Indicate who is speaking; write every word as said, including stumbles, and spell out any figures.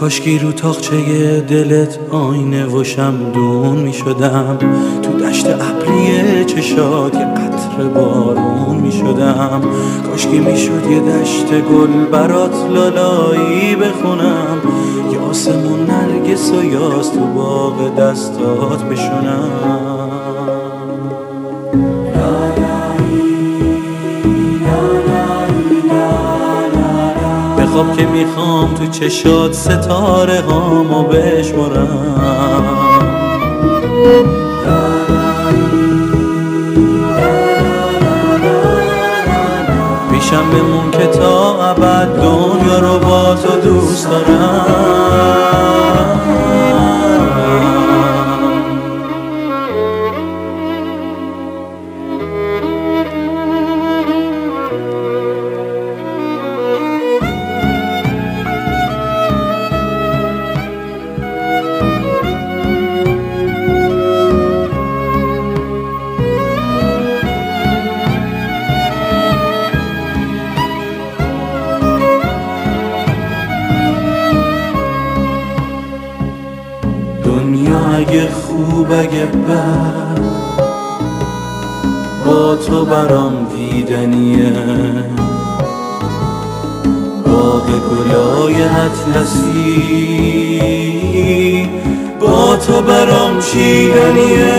Speaker 1: کاشکی رو تاقچه دلت آینه و شمدون می شدم، تو دشت ابری چشات یه قطره بارون می شدم. کاشکی می شد یه دشت گل برات لالایی بخونم، یه آسمون نرگس و یاس تو باغ دستات بشونم. خواب که میخوام تو چشات ستاره هامو بشمارم، پیشم بمون که تا ابد دنیا رو با تو دوست دارم. دنیا اگه خوب اگه بد با تو برام دیدنیه، باغ گلای اطلسی با تو برام چیدنیه.